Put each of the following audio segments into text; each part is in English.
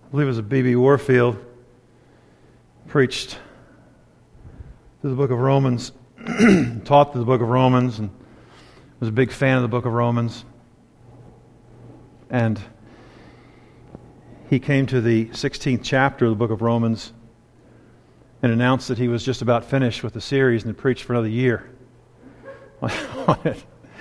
I believe it was a B.B. Warfield, preached through the book of Romans, taught through the book of Romans, and was a big fan of the book of Romans. And he came to the 16th chapter of the book of Romans and announced that he was just about finished with the series and had preached for another year on it.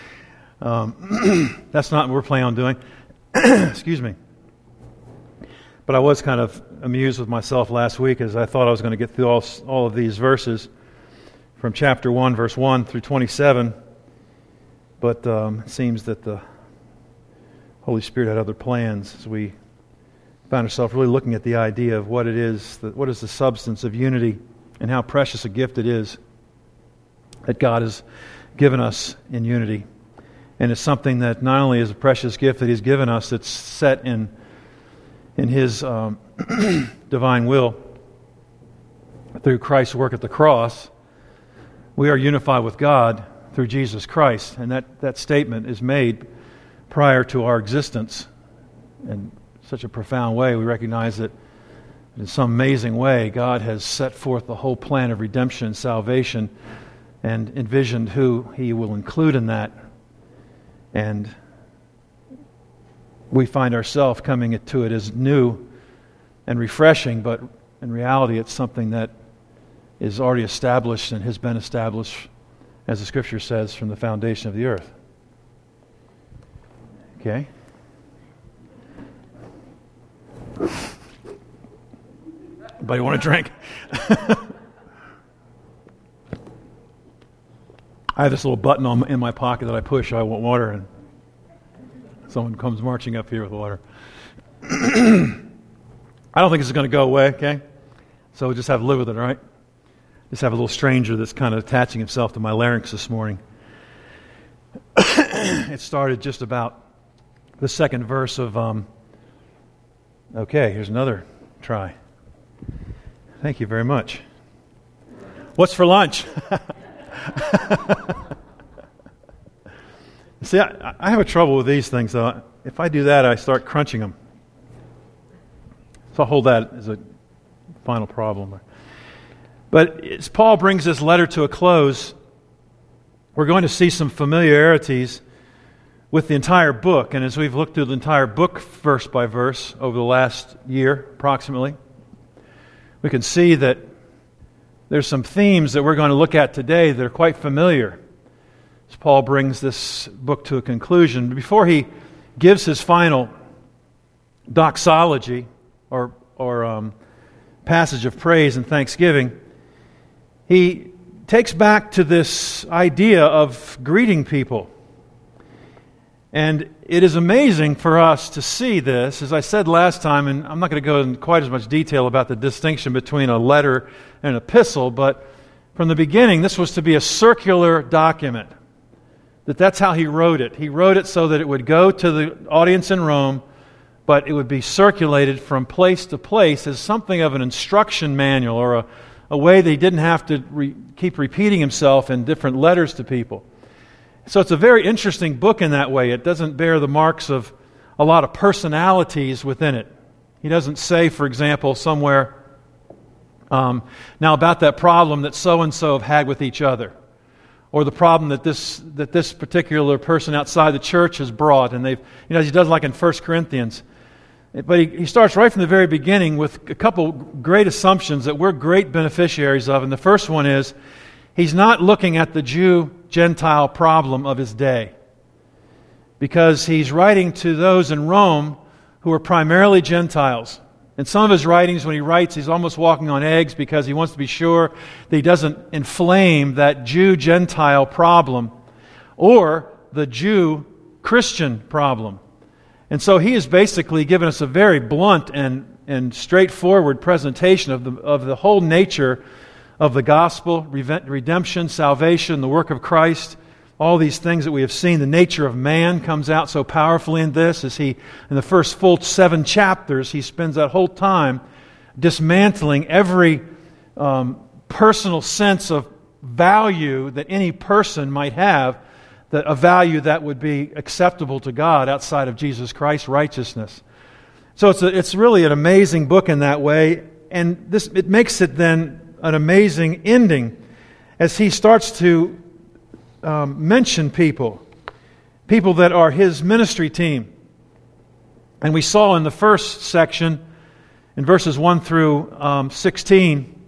That's not what we're planning on doing. Excuse me. But I was kind of amused with myself last week as I thought I was going to get through all of these verses from chapter 1, verse 1 through 27. But it seems that the Holy Spirit had other plans as we found ourselves really looking at the idea of what it is, what is the substance of unity and how precious a gift it is that God has given us in unity. And it's something that not only is a precious gift that He's given us, it's set in His divine will through Christ's work at the cross. We are unified with God through Jesus Christ, and that statement is made prior to our existence. In such a profound way, we recognize that in some amazing way, God has set forth the whole plan of redemption and salvation and envisioned who He will include in that. And we find ourselves coming to it as new and refreshing, but in reality it's something that is already established and has been established, as the Scripture says, from the foundation of the earth. Okay? Anybody want a drink? I have this little button in my pocket that I push. I want water, and someone comes marching up here with water. I don't think this is going to go away, okay? So we'll just have to live with it, all right? Just have a little stranger that's kind of attaching himself to my larynx this morning. It started just about the second verse of... Okay, here's another try. Thank you very much. What's for lunch? See, I have a trouble with these things, though. If I do that, I start crunching them. So I'll hold that as a final problem. But as Paul brings this letter to a close, we're going to see some familiarities with the entire book. And as we've looked through the entire book verse by verse over the last year, approximately, we can see that there's some themes that we're going to look at today that are quite familiar as Paul brings this book to a conclusion. Before he gives his final doxology or passage of praise and thanksgiving, he takes back to this idea of greeting people. And it is amazing for us to see this, as I said last time, and I'm not going to go into quite as much detail about the distinction between a letter and an epistle, but from the beginning, this was to be a circular document. That's how he wrote it. He wrote it so that it would go to the audience in Rome, but it would be circulated from place to place as something of an instruction manual or a way that he didn't have to keep repeating himself in different letters to people. So it's a very interesting book in that way. It doesn't bear the marks of a lot of personalities within it. He doesn't say, for example, somewhere, now about that problem that so-and-so have had with each other, or the problem that this particular person outside the church has brought. And they've, he does like in 1 Corinthians. But he starts right from the very beginning with a couple great assumptions that we're great beneficiaries of. And the first one is, he's not looking at the Jew-Gentile problem of his day, because he's writing to those in Rome who are primarily Gentiles. In some of his writings, when he writes, he's almost walking on eggs because he wants to be sure that he doesn't inflame that Jew-Gentile problem or the Jew-Christian problem. And so he has basically given us a very blunt and straightforward presentation of the whole nature of the gospel, redemption, salvation, the work of Christ, all these things that we have seen. The nature of man comes out so powerfully in this, as he, in the first full 7 chapters, he spends that whole time dismantling every personal sense of value that any person might have, that a value that would be acceptable to God outside of Jesus Christ's righteousness. So it's really an amazing book in that way, and it makes it then an amazing ending as he starts to mention people that are his ministry team. And we saw in the first section, in verses 1 through 16,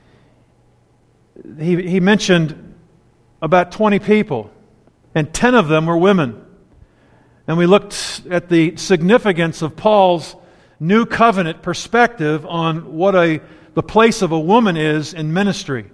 he mentioned about 20 people, and 10 of them were women. And we looked at the significance of Paul's new covenant perspective on what the place of a woman is in ministry.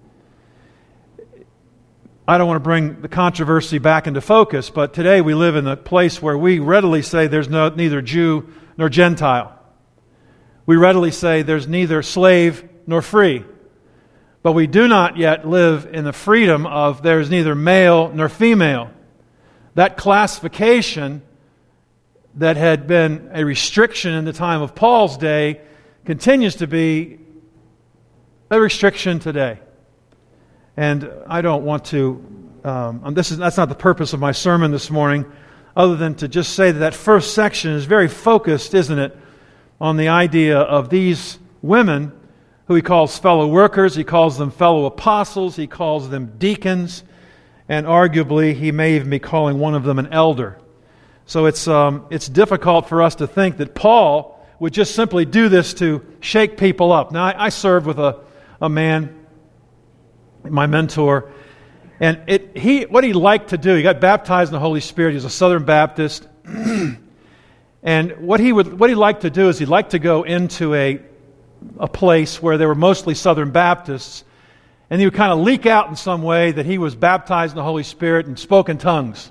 I don't want to bring the controversy back into focus, but today we live in a place where we readily say there's neither Jew nor Gentile. We readily say there's neither slave nor free. But we do not yet live in the freedom of there's neither male nor female. That classification that had been a restriction in the time of Paul's day continues to be a restriction today. And I don't want to, that's not the purpose of my sermon this morning, other than to just say that first section is very focused, isn't it, on the idea of these women who he calls fellow workers, he calls them fellow apostles, he calls them deacons, and arguably he may even be calling one of them an elder. So it's difficult for us to think that Paul would just simply do this to shake people up. Now, I served with a man, my mentor, and what he liked to do, he got baptized in the Holy Spirit. He was a Southern Baptist, and what he liked to do is he'd like to go into a place where there were mostly Southern Baptists, and he would kind of leak out in some way that he was baptized in the Holy Spirit and spoke in tongues.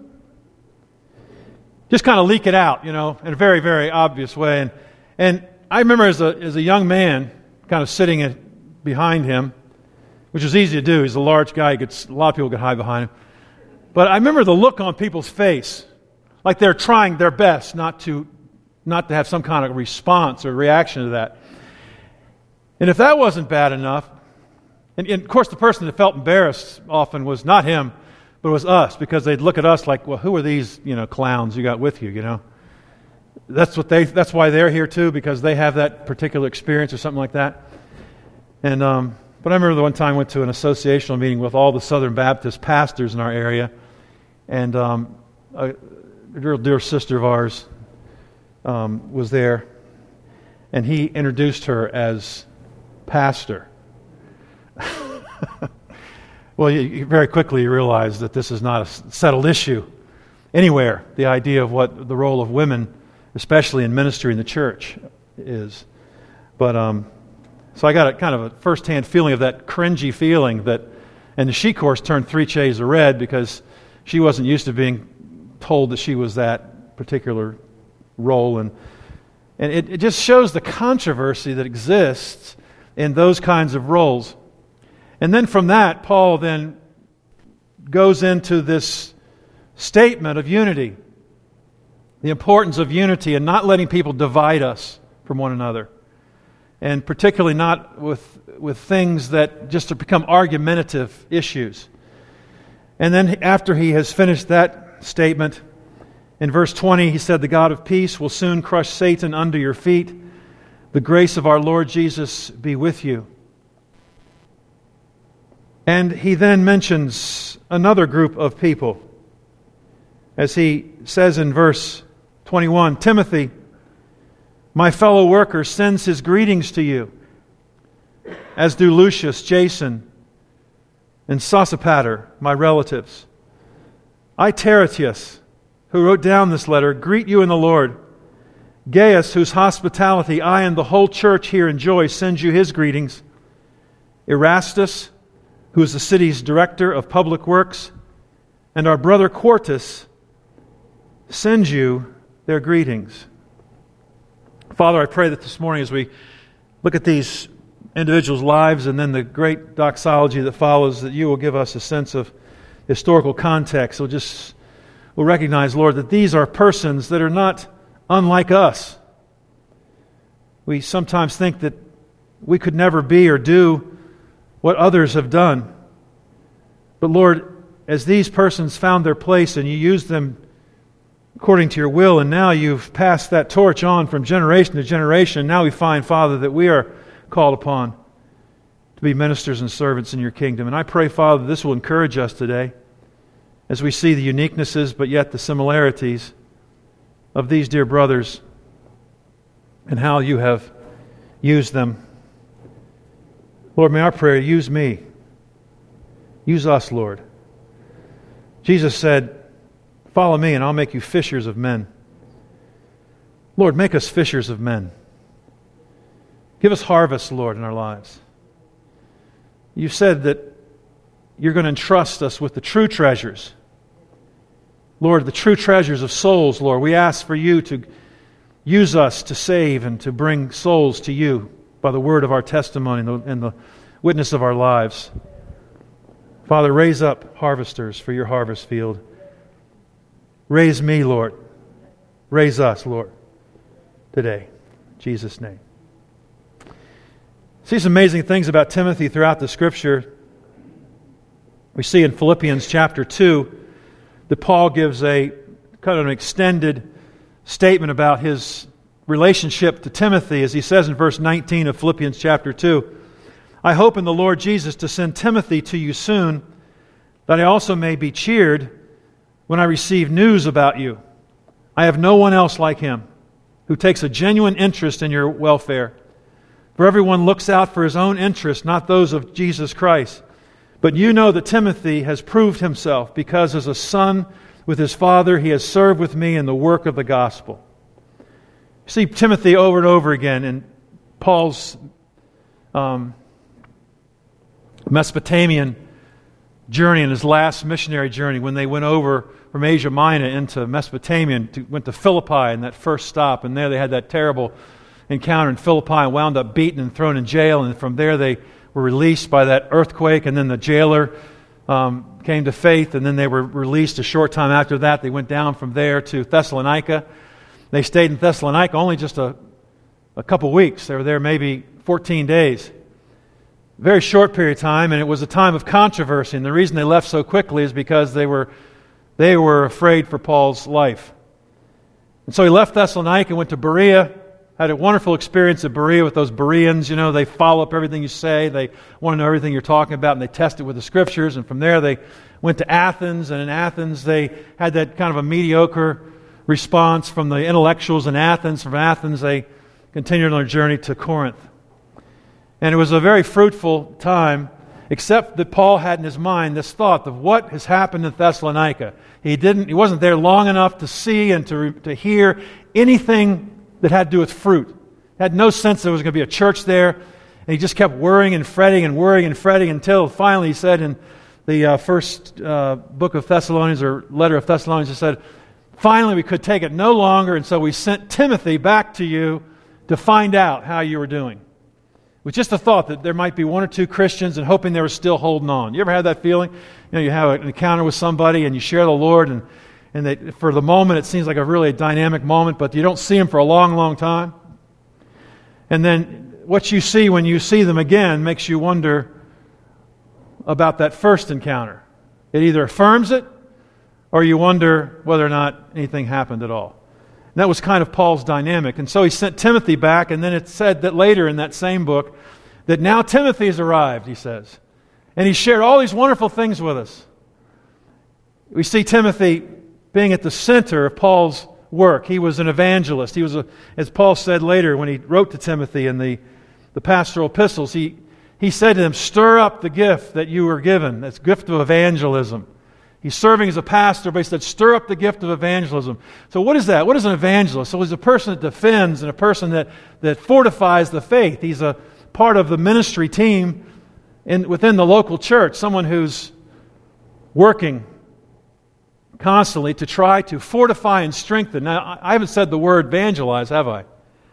Just kind of leak it out, in a very, very obvious way. And I remember as a young man, kind of sitting behind him, which was easy to do. He's a large guy. A lot of people could hide behind him. But I remember the look on people's face, like they're trying their best not to have some kind of response or reaction to that. And if that wasn't bad enough, and of course the person that felt embarrassed often was not him, but it was us, because they'd look at us like, well, who are these, clowns you got with you, That's why they're here too, because they have that particular experience or something like that. And but I remember the one time I went to an associational meeting with all the Southern Baptist pastors in our area, and a real dear sister of ours was there, and he introduced her as pastor. Well, you very quickly realize that this is not a settled issue anywhere, the idea of what the role of women, especially in ministry in the church, is. But so I got a kind of a first-hand feeling of that cringy feeling that, and she, of course, turned 3 shades of red because she wasn't used to being told that she was that particular role. And it just shows the controversy that exists in those kinds of roles. And then from that, Paul then goes into this statement of unity, the importance of unity and not letting people divide us from one another, and particularly not with things that just become argumentative issues. And then after he has finished that statement, in verse 20, he said, "The God of peace will soon crush Satan under your feet. The grace of our Lord Jesus be with you." And he then mentions another group of people. As he says in verse 21, "Timothy, my fellow worker, sends his greetings to you, as do Lucius, Jason, and Sosipater, my relatives. I, Tertius, who wrote down this letter, greet you in the Lord. Gaius, whose hospitality I and the whole church here enjoy, sends you his greetings. Erastus, who is the city's director of public works, and our brother Quartus send you their greetings." Father, I pray that this morning as we look at these individuals' lives and then the great doxology that follows, that you will give us a sense of historical context. We'll recognize, Lord, that these are persons that are not unlike us. We sometimes think that we could never be or do what others have done. But Lord, as these persons found their place and you used them according to your will, and now you've passed that torch on from generation to generation. Now we find, Father, that we are called upon to be ministers and servants in your kingdom. And I pray, Father, this will encourage us today as we see the uniquenesses, but yet the similarities of these dear brothers and how you have used them. Lord, may our prayer, use me. Use us, Lord. Jesus said, follow me and I'll make you fishers of men. Lord, make us fishers of men. Give us harvest, Lord, in our lives. You said that you're going to entrust us with the true treasures. Lord, the true treasures of souls, Lord. We ask for you to use us to save and to bring souls to you by the word of our testimony and the witness of our lives. Father, raise up harvesters for your harvest field. Raise me, Lord. Raise us, Lord, today. In Jesus' name. See some amazing things about Timothy throughout the Scripture. We see in Philippians chapter 2 that Paul gives a kind of an extended statement about his relationship to Timothy, as he says in verse 19 of Philippians chapter 2, I hope in the Lord Jesus to send Timothy to you soon, that I also may be cheered when I receive news about you. I have no one else like him who takes a genuine interest in your welfare. For everyone looks out for his own interests, not those of Jesus Christ. But you know that Timothy has proved himself, because as a son with his father, he has served with me in the work of the gospel. You see Timothy over and over again in Paul's Mesopotamian journey, in his last missionary journey, when they went over from Asia Minor into Mesopotamia, went to Philippi in that first stop, and there they had that terrible encounter in Philippi and wound up beaten and thrown in jail, and from there they were released by that earthquake, and then the jailer came to faith, and then they were released a short time after that. They went down from there to Thessalonica. They stayed in Thessalonica only just a couple weeks. They were there maybe 14 days. Very short period of time, and it was a time of controversy, and the reason they left so quickly is because they were afraid for Paul's life. And so he left Thessalonica and went to Berea. Had a wonderful experience at Berea with those Bereans. You know, they follow up everything you say. They want to know everything you're talking about, and they test it with the Scriptures. And from there, they went to Athens. And in Athens, they had that kind of a mediocre response from the intellectuals in Athens. From Athens, they continued on their journey to Corinth. And it was a very fruitful time, except that Paul had in his mind this thought of what has happened in Thessalonica. He wasn't there long enough to see and to hear anything that had to do with fruit. He had no sense there was going to be a church there. And he just kept worrying and fretting until finally he said in the first book of Thessalonians, or letter of Thessalonians, he said, finally we could take it no longer, and so we sent Timothy back to you to find out how you were doing. With just the thought that there might be one or two Christians and hoping they were still holding on. You ever had that feeling? You know, you have an encounter with somebody and you share the Lord, and they, for the moment, it seems like a really dynamic moment, but you don't see them for a long, long time. And then what you see when you see them again makes you wonder about that first encounter. It either affirms it, or you wonder whether or not anything happened at all. And that was kind of Paul's dynamic. And so he sent Timothy back, and then it said that later in that same book, that now Timothy has arrived, he says. And he shared all these wonderful things with us. We see Timothy being at the center of Paul's work. He was an evangelist. He was, as Paul said later when he wrote to Timothy in the pastoral epistles, he said to him, stir up the gift that you were given, that's gift of evangelism. He's serving as a pastor, but he said, stir up the gift of evangelism. So what is that? What is an evangelist? So he's a person that defends and a person that fortifies the faith. He's a part of the ministry team within the local church, someone who's working constantly to try to fortify and strengthen. Now, I haven't said the word evangelize, have I?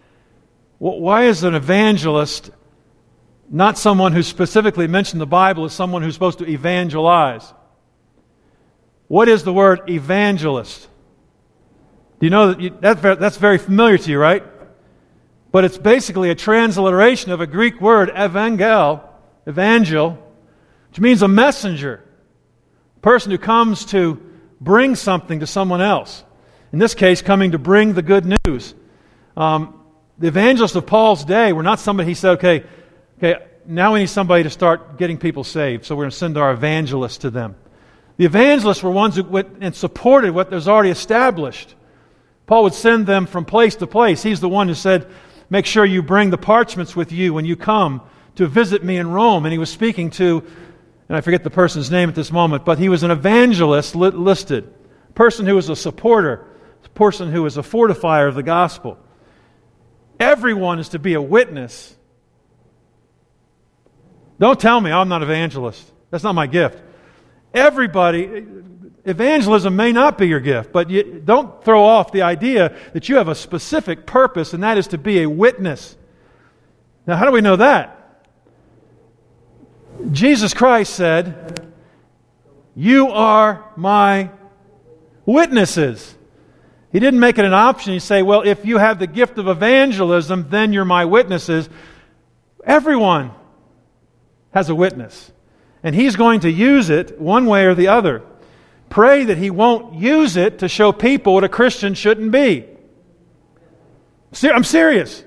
Why is an evangelist not someone who's specifically mentioned in the Bible as someone who's supposed to evangelize? What is the word evangelist? Do you know that's very familiar to you, right? But it's basically a transliteration of a Greek word, evangel, which means a messenger, a person who comes to bring something to someone else. In this case, coming to bring the good news. The evangelists of Paul's day were not somebody he said, okay, now we need somebody to start getting people saved, so we're going to send our evangelists to them. The evangelists were ones who went and supported what was already established. Paul would send them from place to place. He's the one who said, make sure you bring the parchments with you when you come to visit me in Rome. And he was speaking to, and I forget the person's name at this moment, but he was an evangelist listed, a person who was a supporter, a person who was a fortifier of the gospel. Everyone is to be a witness. Don't tell me I'm not an evangelist. That's not my gift. Everybody, evangelism may not be your gift, but don't throw off the idea that you have a specific purpose, and that is to be a witness. Now, how do we know that? Jesus Christ said, "You are my witnesses." He didn't make it an option. He say, well, if you have the gift of evangelism, then you're my witnesses. Everyone has a witness. And He's going to use it one way or the other. Pray that He won't use it to show people what a Christian shouldn't be. I'm serious.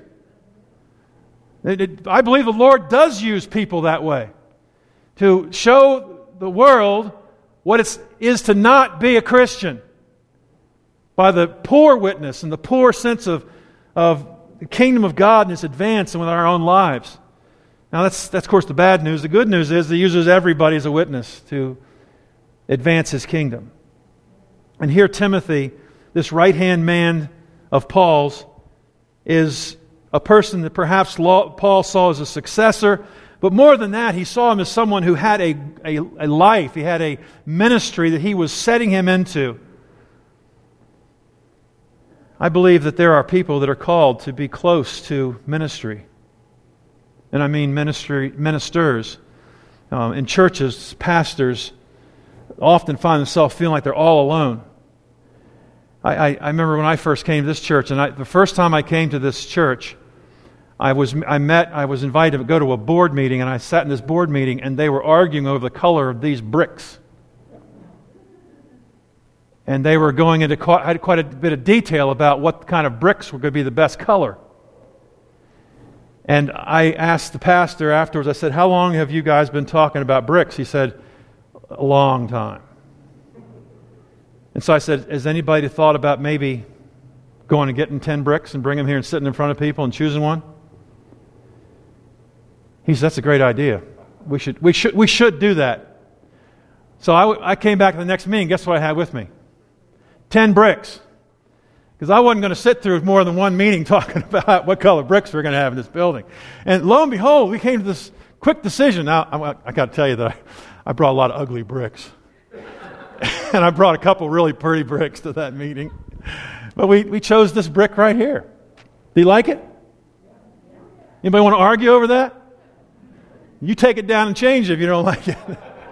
I believe the Lord does use people that way to show the world what it is to not be a Christian by the poor witness and the poor sense of the kingdom of God and its advance and with our own lives. Now that's of course the bad news. The good news is He uses everybody as a witness to advance His kingdom. And here Timothy, this right-hand man of Paul's, is a person that perhaps Paul saw as a successor, but more than that, he saw him as someone who had a life, he had a ministry that he was setting him into. I believe that there are people that are called to be close to ministry. And I mean ministers. In churches, pastors often find themselves feeling like they're all alone. I remember when I first came to this church, and the first time I came to this church, I was invited to go to a board meeting, and I sat in this board meeting, and they were arguing over the color of these bricks. And they were going into quite a bit of detail about what kind of bricks were going to be the best color. And I asked the pastor afterwards, I said, how long have you guys been talking about bricks? He said, a long time. And so I said, has anybody thought about maybe going and getting 10 bricks and bringing them here and sitting in front of people and choosing one? He said, that's a great idea. We should do that. So I came back to the next meeting. Guess what I had with me? 10 bricks. Because I wasn't going to sit through more than one meeting talking about what color bricks we're going to have in this building. And lo and behold, we came to this quick decision. Now, I got to tell you that I brought a lot of ugly bricks. And I brought a couple really pretty bricks to that meeting. But we chose this brick right here. Do you like it? Anybody want to argue over that? You take it down and change it if you don't like it.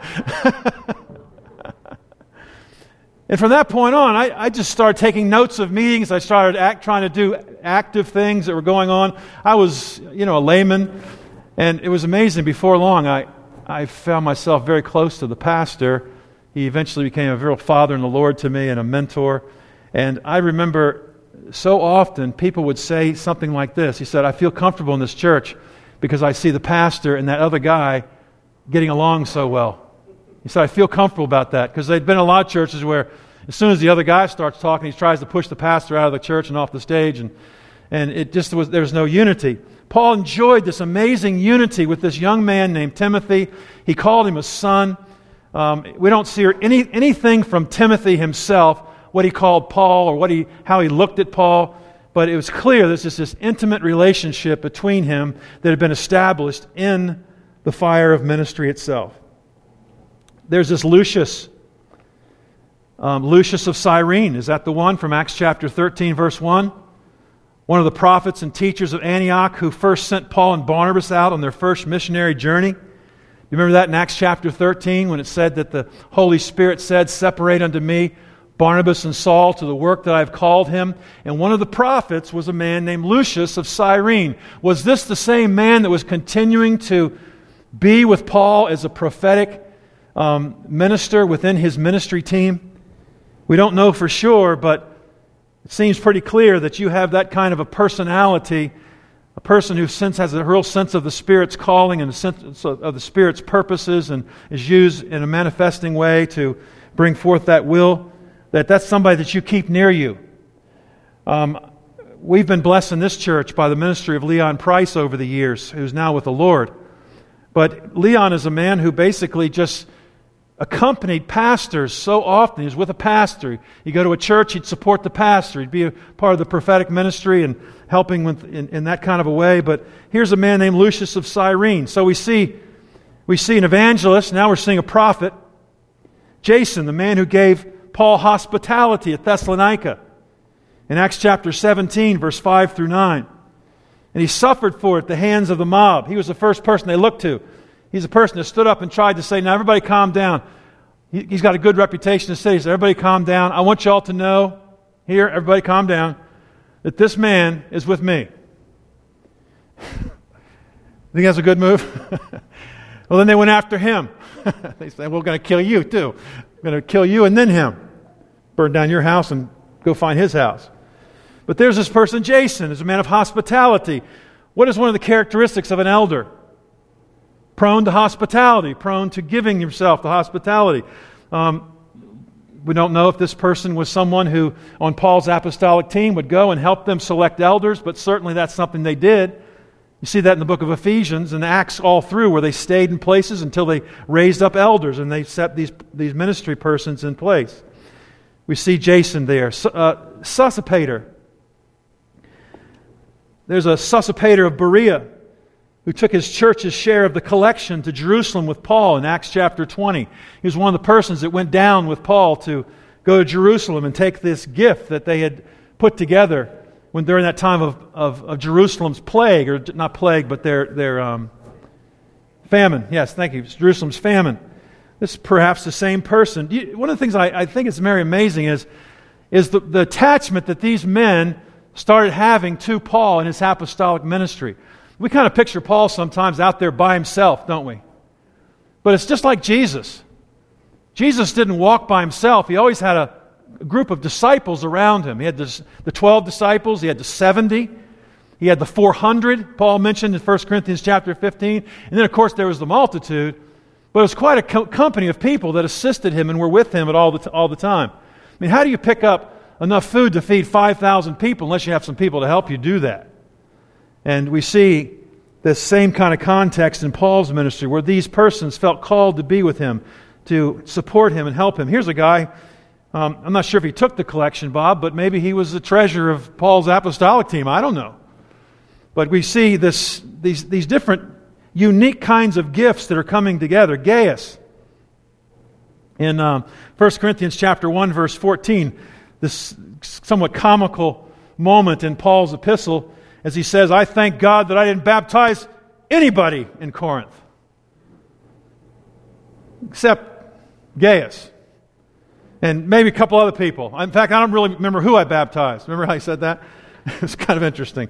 And from that point on, I just started taking notes of meetings. I started trying to do active things that were going on. I was, a layman, and it was amazing. Before long, I found myself very close to the pastor. He eventually became a real father in the Lord to me and a mentor. And I remember so often people would say something like this. He said, I feel comfortable in this church because I see the pastor and that other guy getting along so well. He said, I feel comfortable about that, because there'd been a lot of churches where as soon as the other guy starts talking, he tries to push the pastor out of the church and off the stage, and it just there was no unity. Paul enjoyed this amazing unity with this young man named Timothy. He called him a son. We don't see anything from Timothy himself, what he called Paul or how he looked at Paul, but it was clear there's just this intimate relationship between him that had been established in the fire of ministry itself. There's this Lucius of Cyrene. Is that the one from Acts chapter 13, verse 1? One of the prophets and teachers of Antioch who first sent Paul and Barnabas out on their first missionary journey. You remember that in Acts chapter 13 when it said that the Holy Spirit said, separate unto me Barnabas and Saul to the work that I have called him. And one of the prophets was a man named Lucius of Cyrene. Was this the same man that was continuing to be with Paul as a prophetic minister within his ministry team? We don't know for sure, but It seems pretty clear that you have that kind of a personality, a person who has a real sense of the Spirit's calling and a sense of the Spirit's purposes and is used in a manifesting way to bring forth that will, that's somebody that you keep near you. We've been blessed in this church by the ministry of Leon Price over the years, who's now with the Lord. But Leon is a man who basically just accompanied pastors so often. He was with a pastor. You go to a church, he'd support the pastor. He'd be a part of the prophetic ministry and helping in that kind of a way. But here's a man named Lucius of Cyrene. So we see an evangelist. Now we're seeing a prophet. Jason, the man who gave Paul hospitality at Thessalonica in Acts chapter 17, verse 5 through 9. And he suffered for it at the hands of the mob. He was the first person they looked to. He's a person that stood up and tried to say, now everybody calm down. He's got a good reputation in the city, so everybody calm down. I want you all to know, here, everybody calm down, that this man is with me. Think that's a good move? Well, then they went after him. They said, we're going to kill you too. We're going to kill you and then him. Burn down your house and go find his house. But there's this person, Jason, who's a man of hospitality. What is one of the characteristics of an elder? Prone to hospitality, prone to giving himself to hospitality. We don't know if this person was someone who, on Paul's apostolic team, would go and help them select elders, but certainly that's something they did. You see that in the book of Ephesians and Acts all through, where they stayed in places until they raised up elders and they set these ministry persons in place. We see Jason there. Sosipater. There's a Sosipater of Berea who took his church's share of the collection to Jerusalem with Paul in Acts chapter 20. He was one of the persons that went down with Paul to go to Jerusalem and take this gift that they had put together when during that time of Jerusalem's plague, or not plague, but their famine. Yes, thank you. Jerusalem's famine. This is perhaps the same person. One of the things I think is very amazing is the attachment that these men started having to Paul and his apostolic ministry. We kind of picture Paul sometimes out there by himself, don't we? But it's just like Jesus. Jesus didn't walk by himself. He always had a group of disciples around him. He had the 12 disciples. He had the 70. He had the 400, Paul mentioned in 1 Corinthians chapter 15. And then, of course, there was the multitude. But it was quite a company of people that assisted him and were with him at all the time. I mean, how do you pick up enough food to feed 5,000 people unless you have some people to help you do that? And we see this same kind of context in Paul's ministry where these persons felt called to be with him, to support him and help him. Here's a guy, I'm not sure if he took the collection, Bob, but maybe he was the treasurer of Paul's apostolic team. I don't know. But we see these different unique kinds of gifts that are coming together. Gaius, in 1 Corinthians chapter 1, verse 14, this somewhat comical moment in Paul's epistle, as he says, I thank God that I didn't baptize anybody in Corinth except Gaius and maybe a couple other people. In fact, I don't really remember who I baptized. Remember how he said that? It's kind of interesting.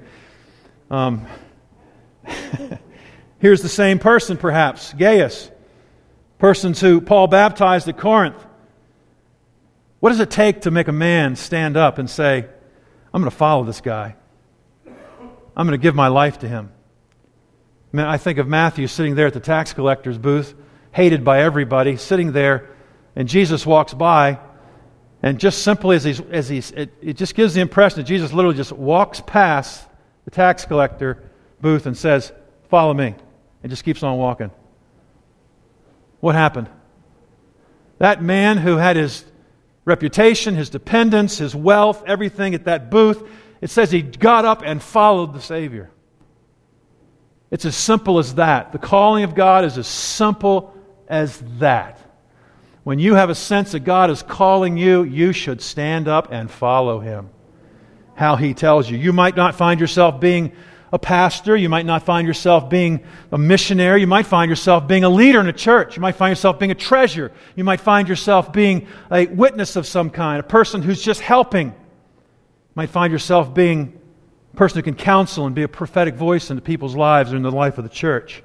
Here's the same person, perhaps, Gaius, persons who Paul baptized at Corinth. What does it take to make a man stand up and say, I'm going to follow this guy. I'm going to give my life to him. I mean, I think of Matthew sitting there at the tax collector's booth, hated by everybody, sitting there, and Jesus walks by, and just simply it just gives the impression that Jesus literally just walks past the tax collector booth and says, follow me, and just keeps on walking. What happened? That man who had his reputation, his dependence, his wealth, everything at that booth, it says he got up and followed the Savior. It's as simple as that. The calling of God is as simple as that. When you have a sense that God is calling you, you should stand up and follow Him. How He tells you. You might not find yourself being a pastor. You might not find yourself being a missionary. You might find yourself being a leader in a church. You might find yourself being a treasurer. You might find yourself being a witness of some kind, a person who's just helping. You might find yourself being a person who can counsel and be a prophetic voice into people's lives or in the life of the church.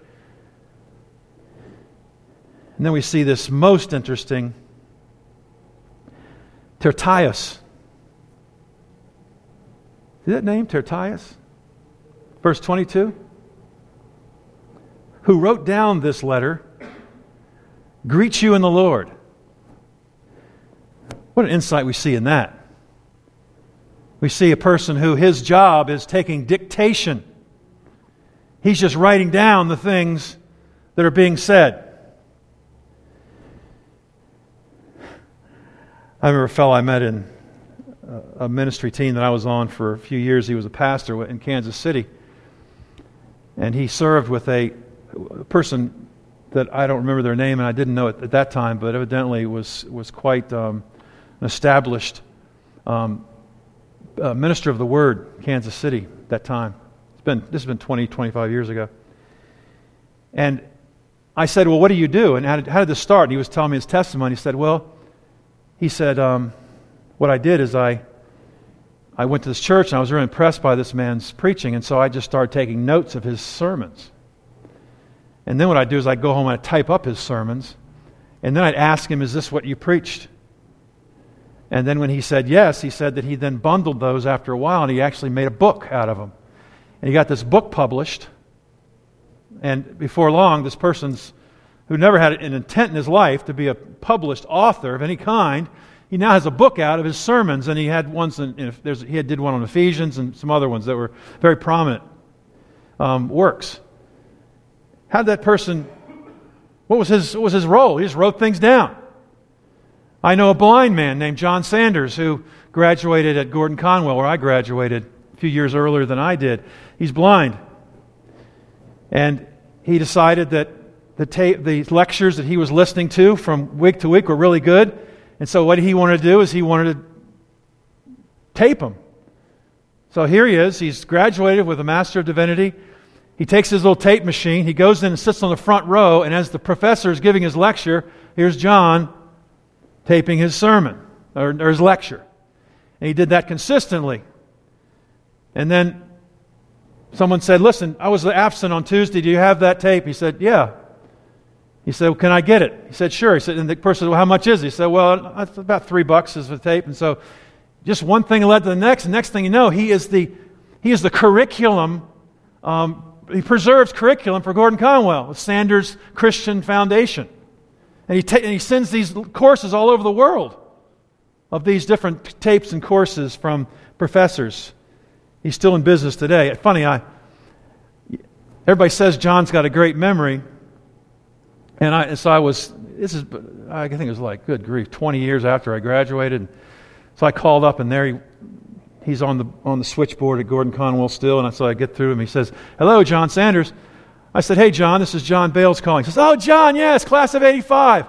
And then we see this most interesting, Tertius. See that name, Tertius? Verse 22. Who wrote down this letter, greets you in the Lord. What an insight we see in that. We see a person who his job is taking dictation. He's just writing down the things that are being said. I remember a fellow I met in a ministry team that I was on for a few years. He was a pastor in Kansas City. And he served with a person that I don't remember their name, and I didn't know it at that time, but evidently was quite an established minister of the Word in Kansas City at that time. This has been 20, 25 years ago. And I said, well, what do you do? And how did this start? And he was telling me his testimony. He said, what I did is I went to this church and I was really impressed by this man's preaching, and so I just started taking notes of his sermons. And then what I'd do is I'd go home and I'd type up his sermons, and then I'd ask him, is this what you preached? And then when he said yes, he said that he then bundled those after a while, and he actually made a book out of them. And he got this book published, and before long, this person's who never had an intent in his life to be a published author of any kind, he now has a book out of his sermons, and he had ones. He did one on Ephesians and some other ones that were very prominent works. How did that person? What was his role? He just wrote things down. I know a blind man named John Sanders who graduated at Gordon Conwell, where I graduated a few years earlier than I did. He's blind, and he decided that the lectures that he was listening to from week to week were really good. And so what he wanted to do is he wanted to tape them. So here he is. He's graduated with a Master of Divinity. He takes his little tape machine. He goes in and sits on the front row. And as the professor is giving his lecture, here's John taping his sermon or his lecture. And he did that consistently. And then someone said, listen, I was absent on Tuesday. Do you have that tape? He said, yeah. He said, well, can I get it? He said, sure. He said, and the person said, well, how much is it? He said, well, it's about $3 is the tape. And so just one thing led to the next. And next thing you know, he is the curriculum. He preserves curriculum for Gordon Conwell with Sanders Christian Foundation. And he sends these courses all over the world of these different tapes and courses from professors. He's still in business today. Funny, everybody says John's got a great memory. And I think it was like, good grief, 20 years after I graduated. So I called up, and there he's on the switchboard at Gordon Conwell still. And so I get through him. He says, hello, John Sanders. I said, hey, John, this is John Bales calling. He says, oh, John, yes, class of 85.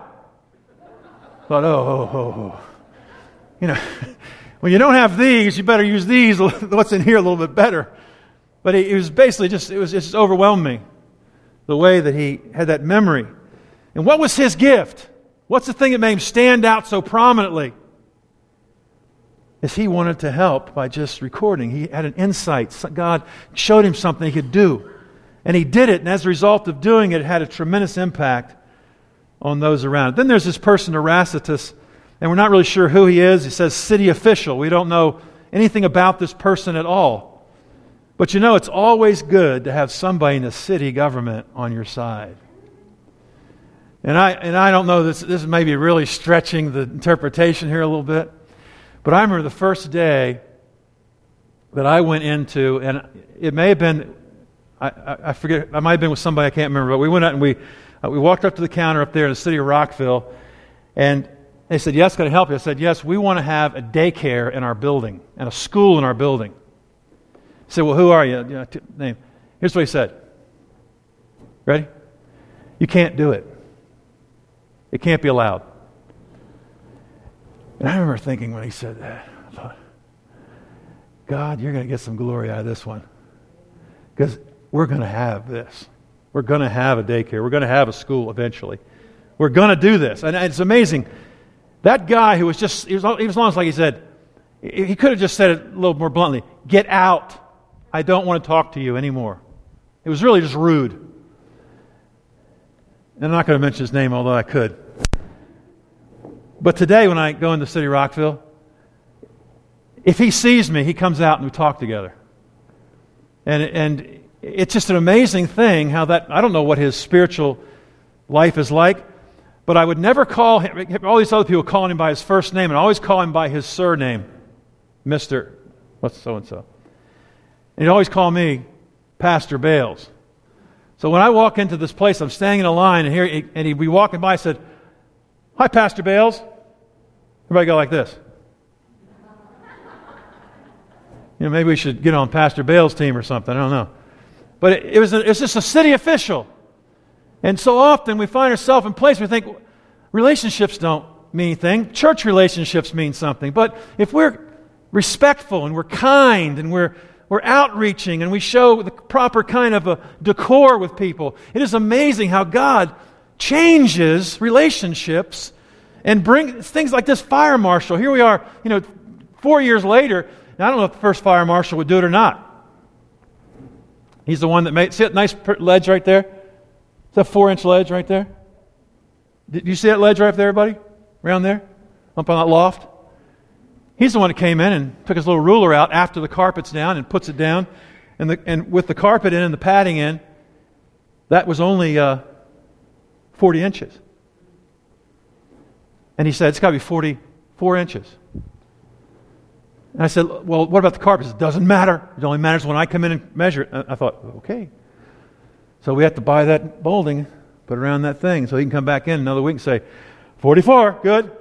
I thought, oh. You know, when you don't have these, you better use these, what's in here a little bit better. But it was basically it just overwhelmed me, the way that he had that memory. And what was his gift? What's the thing that made him stand out so prominently? Is he wanted to help by just recording. He had an insight. God showed him something he could do. And he did it, and as a result of doing it, it had a tremendous impact on those around. Then there's this person, Erasitus, and we're not really sure who he is. He says city official. We don't know anything about this person at all. But you know, it's always good to have somebody in the city government on your side. And I don't know, this may be really stretching the interpretation here a little bit, but I remember the first day that I went into, and it may have been, I forget, I might have been with somebody, I can't remember, but we went out and we walked up to the counter up there in the city of Rockville, and they said, yes, can I help you? I said, yes, we want to have a daycare in our building and a school in our building. I said, well, who are you? Name. Here's what he said. Ready? You can't do it. It can't be allowed. And I remember thinking when he said that, I thought, God, you're going to get some glory out of this one. Because we're going to have this. We're going to have a daycare. We're going to have a school eventually. We're going to do this. And it's amazing. That guy who was just, he was almost like he said, he could have just said it a little more bluntly, get out. I don't want to talk to you anymore. It was really just rude. And I'm not going to mention his name, although I could. But today when I go into the city of Rockville, if he sees me, he comes out and we talk together. And it's just an amazing thing how that, I don't know what his spiritual life is like, but I would never call him, all these other people calling him by his first name, and I always call him by his surname, Mr. what's so-and-so. And he'd always call me Pastor Bales. So when I walk into this place, I'm standing in a line, and he'd be walking by, I said, "Hi, Pastor Bales." Everybody go like this. Maybe we should get on Pastor Bales' team or something. I don't know. But it's just a city official. And so often we find ourselves in places where we think relationships don't mean anything. Church relationships mean something. But if we're respectful and we're kind and we're outreaching and we show the proper kind of a decor with people, it is amazing how God changes relationships and brings things like this fire marshal. Here we are, 4 years later. Now, I don't know if the first fire marshal would do it or not. He's the one that made, see that nice ledge right there? It's a 4-inch ledge right there. Did you see that ledge right up there, everybody? Around there? Up on that loft? He's the one that came in and took his little ruler out after the carpet's down and puts it down. And with the carpet in and the padding in, that was only 40 inches. And he said, it's got to be 44 inches. And I said, well, what about the carpet? He said, it doesn't matter. It only matters when I come in and measure it. I thought, okay. So we have to buy that molding, put it around that thing, so he can come back in another week and say, 44, good.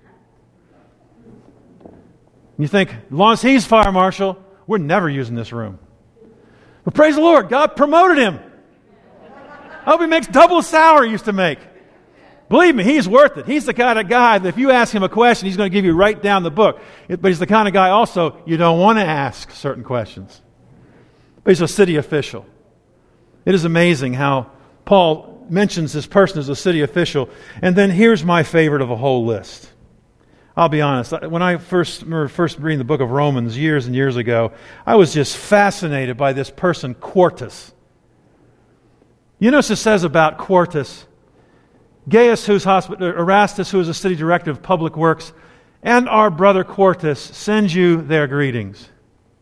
You think, as long as he's fire marshal, we're never using this room. But praise the Lord, God promoted him. I hope he makes double salary he used to make. Believe me, he's worth it. He's the kind of guy that if you ask him a question, he's going to give you right down the book. But he's the kind of guy also you don't want to ask certain questions. But he's a city official. It is amazing how Paul mentions this person as a city official. And then here's my favorite of the whole list. I'll be honest. When I first reading the book of Romans years and years ago, I was just fascinated by this person, Quartus. You know what it says about Quartus? Gaius, Erastus, who is a city director of public works, and our brother Quartus send you their greetings.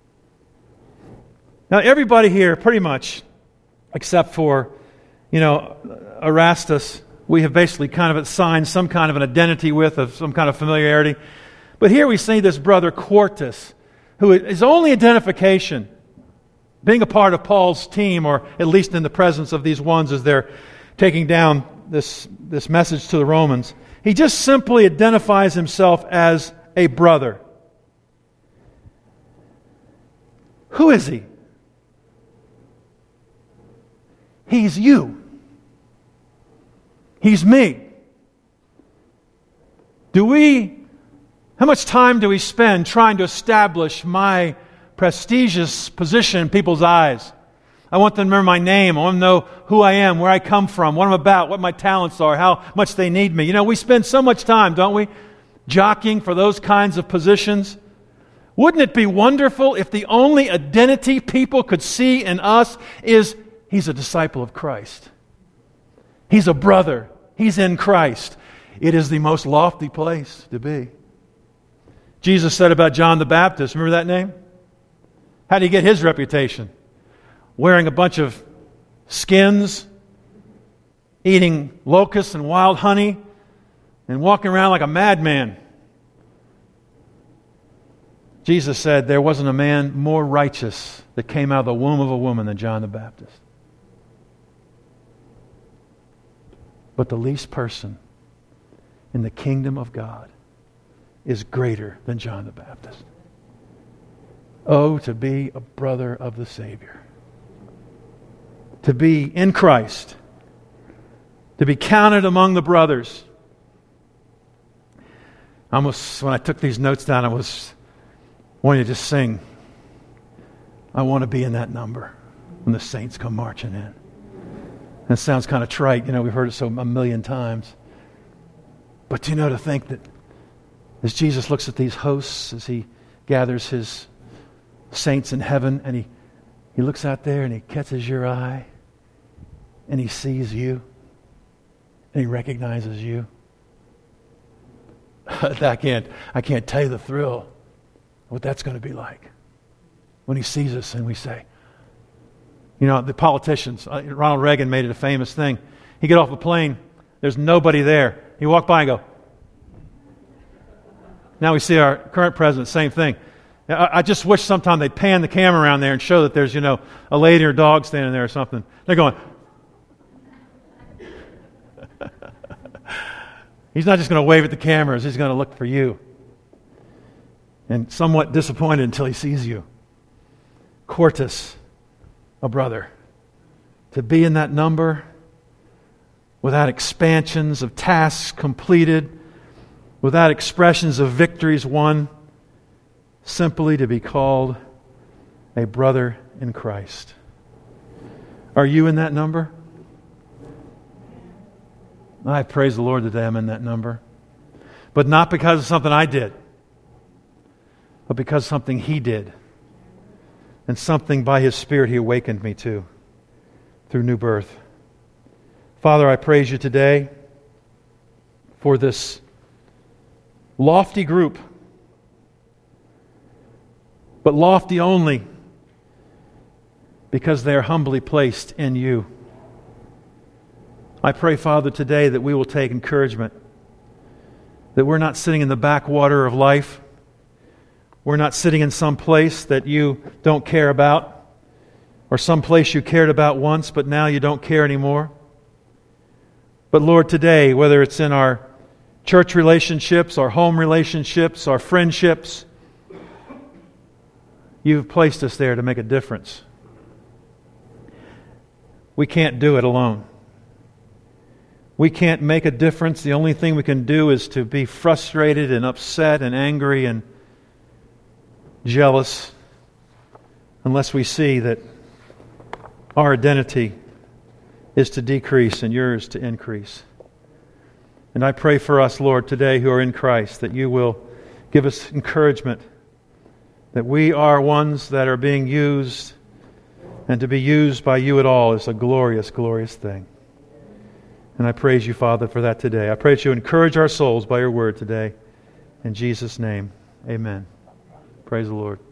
Now, everybody here, pretty much, except for, Erastus, we have basically kind of assigned some kind of an identity with, of some kind of familiarity. But here we see this brother Quartus, who his only identification, being a part of Paul's team, or at least in the presence of these ones as they're taking down this message to the Romans, he just simply identifies himself as a brother. Who is he? He's you. He's me. How much time do we spend trying to establish my prestigious position in people's eyes? I want them to remember my name. I want them to know who I am, where I come from, what I'm about, what my talents are, how much they need me. We spend so much time, don't we, jockeying for those kinds of positions. Wouldn't it be wonderful if the only identity people could see in us is he's a disciple of Christ. He's a brother. He's in Christ. It is the most lofty place to be. Jesus said about John the Baptist, remember that name? How did he get his reputation? Wearing a bunch of skins, eating locusts and wild honey, and walking around like a madman. Jesus said there wasn't a man more righteous that came out of the womb of a woman than John the Baptist. But the least person in the kingdom of God is greater than John the Baptist. Oh, to be a brother of the Savior. To be in Christ. To be counted among the brothers. Almost, when I took these notes down, I was wanting to just sing, I want to be in that number when the saints come marching in. And it sounds kind of trite, we've heard it a million times. But to think that as Jesus looks at these hosts, as he gathers his saints in heaven, and he looks out there and he catches your eye, and he sees you, and he recognizes you. I can't tell you the thrill what that's going to be like when He sees us and we say, the politicians, Ronald Reagan made it a famous thing. He'd get off a plane, there's nobody there. He walked by and go. Now we see our current president, same thing. I just wish sometime they'd pan the camera around there and show that there's, a lady or dog standing there or something. They're going. He's not just going to wave at the cameras, he's going to look for you. And somewhat disappointed until he sees you. Quartus, a brother. To be in that number without expansions of tasks completed, without expressions of victories won, simply to be called a brother in Christ. Are you in that number? I praise the Lord today I'm in that number. But not because of something I did, but because of something He did. And something by His Spirit He awakened me to through new birth. Father, I praise You today for this lofty group, but lofty only because they are humbly placed in You. I pray, Father, today that we will take encouragement, that we're not sitting in the backwater of life. We're not sitting in some place that You don't care about, or some place You cared about once, but now You don't care anymore. But Lord, today, whether it's in our church relationships, our home relationships, our friendships, You've placed us there to make a difference. We can't do it alone. We can't make a difference. The only thing we can do is to be frustrated and upset and angry and jealous unless we see that our identity is to decrease and Yours to increase. And I pray for us, Lord, today who are in Christ, that You will give us encouragement, that we are ones that are being used, and to be used by You at all is a glorious, glorious thing. And I praise You, Father, for that today. I pray that You encourage our souls by Your word today. In Jesus' name, amen. Praise the Lord.